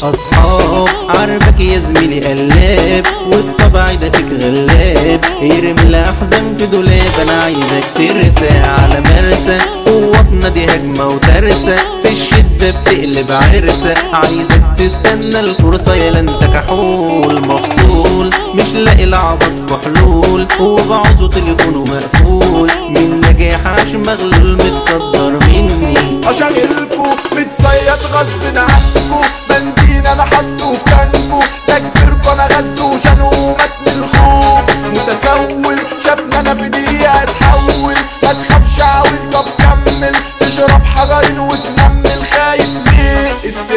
اصحاب عارفك يا زميلي قلاب، والطبع ده فيك غلاب، يرمي الاحزان في دولاب. انا عايزك ترسى على مرسى، قوتنا دي هجمة وترسة، في الشدة بتقلب عرسة. عايزك تستنى الفرصة يا انت كحول مفصول، مش لاقي لعبط حلول، وبعوزه تليفونه مقفول، من نجاح عاش مغلول متقدر مني. اشغلكو متصيد غصب عنكو، بنزين انا حطه في تانكو، ده كبركو انا غزته وشانه ومتن الخوف. متسول شافنا انا في دقيقة اتحول، ما تخافش عاول طب كمل، تشرب حجرين وتنمل. خايف ليه؟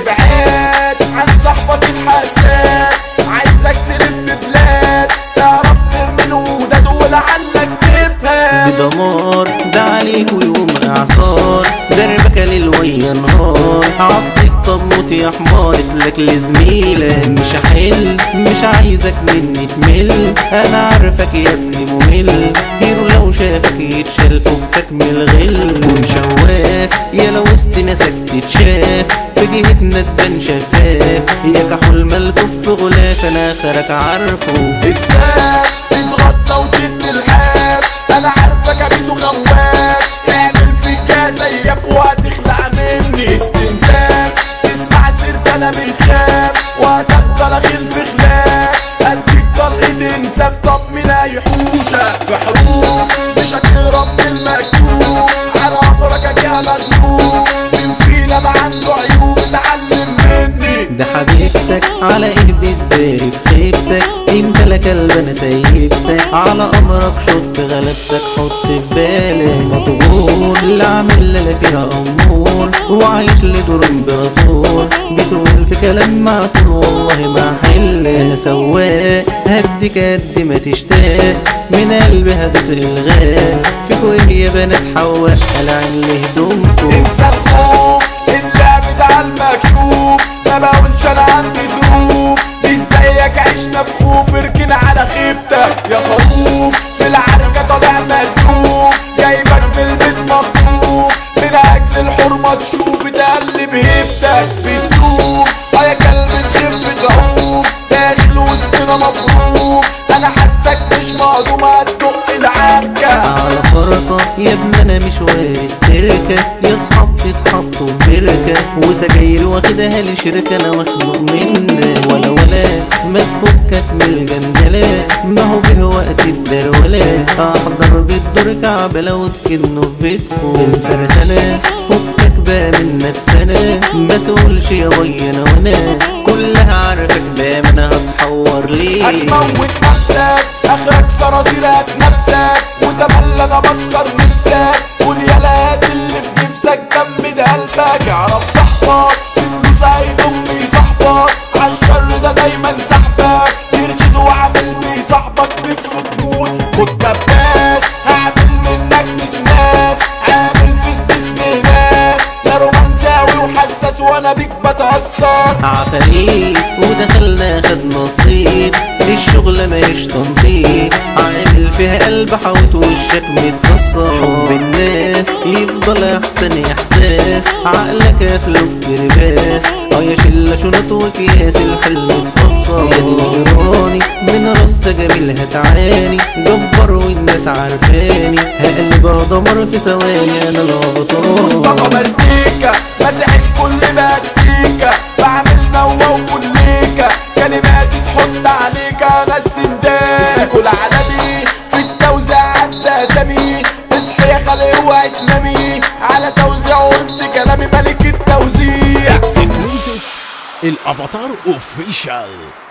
استبعاد عن صاحبك الحساد، عايزك تلف بلاد تعرف ترمي وداد ولعلك تفهم. دي دمار ده عليك ويوم اعصار، دربك ليل ويا نهار، عصيك طب موت يا حمار. اسلك لزميلك مش هحل، مش عايزك مني تمل، انا عارفك يا ابني ممل. هيرو لو شافك يتشال فكك من الغل، كون شواف يا لو وسط ناسك تتشاف، في جهتنا تبان شفاف، يا كحول ملفوف في غلاف. انا اخرك عارفه اسمك تتغطى وتد الحاب، انا عارفك ابيس وخواف، تعمل فيك زيف وهتخلع مني. استنزاف تسمع سيرت انا بتخاف، وهتفضل اخيل في خلاف، اديك طلقة انساف. طب مين هيحوشك في حروب؟ مش هتهرب من المكتوب، على عمرك اجيها مغلوب، مين فينا ما عنده عيوب؟ اتعلم مني. ده حبيبتك على ايه بتداري في خيبتك، انت لا كلب انا سيبتك، على امرك شط غلبتك حط في بالك. مطبور اللي عامل لا فيها امور، وعايش لدور امبراطور، بتقول في كلام معسول والله ما حل. انا سواق هديك قد ما تشتاق، من قلبي هدوس الغاء، فيكوا ايه يا بنات حواق قلعين لهدومكوا. انسى الخوف اللعب ده عالمكتوب، ما بقولش انا عندي ظروف، مش زيك عشنا في خوف. اركن على خيبتك يا خروف، في العركة طالع مدلوب، جايبك في البيت مخطوف، من اجل الحرمة تشوف تقلب هيبتك بتسوق. يا كلب تخف تعوم، داخل وسطنا مفروض، انا حاسك مش مهضوم هتدق العركة. على فرقة يا ابني انا مش وارث تركة، يا صحاب تتحطوا ببركة، وسجاير واخدها لشركة. انا مخنوق منك ولا ما تفكك من الجندلة، ما هو به وقت الدرولة، احضر بالدور كعبلة وتكنوا في بيتكم. الفرسانة فكك بقى من نفسنا، ما تقولش يا وي انا وانا، كلها عارفك بقى ما انا هتحور ليه. هتموت نفسك اخرك صراصير هتنفسك، وتملى انا بكسر نفسك، قول يا لاد اللي في نفسك جمد قلبك. اعرف صاحبك بفلوس هيضم يصاحبك، عالشر ده دايما سحبك، يرشد وعامل بيصاحبك نفسه تموت. خد كباس هعمل منك مسناس، عامل فيس باسم ناس، لا رومانساوي وحساس وانا بيك بتأثر. عفاريت ودخلنا خد نصيب، الشغلة ماهيش تنطيط، عامل فيها قلب حوت وشك متكسر. حب الناس يفضل احسن احساس، عقلك افلوك كرباس، يا شلة شنط وكياس الحلم اتفصل. يا دي نجراني من رصة جميل هتعاني، جبر والناس عارفاني، هقلب دمر في ثواني انا الغلطان. مصطفى مزيكا مسح الكل باستيكا، بعمل نوة وكليكا، كلماتي تحط عليك انا السندان. كل عالمي في التوزيع عدى اسامي، اصحي يا خالي اوعي تنامي، على توزيع قلت كلامي ملك التوزيع. اكسكلوزيف الافاتار اوفيشال.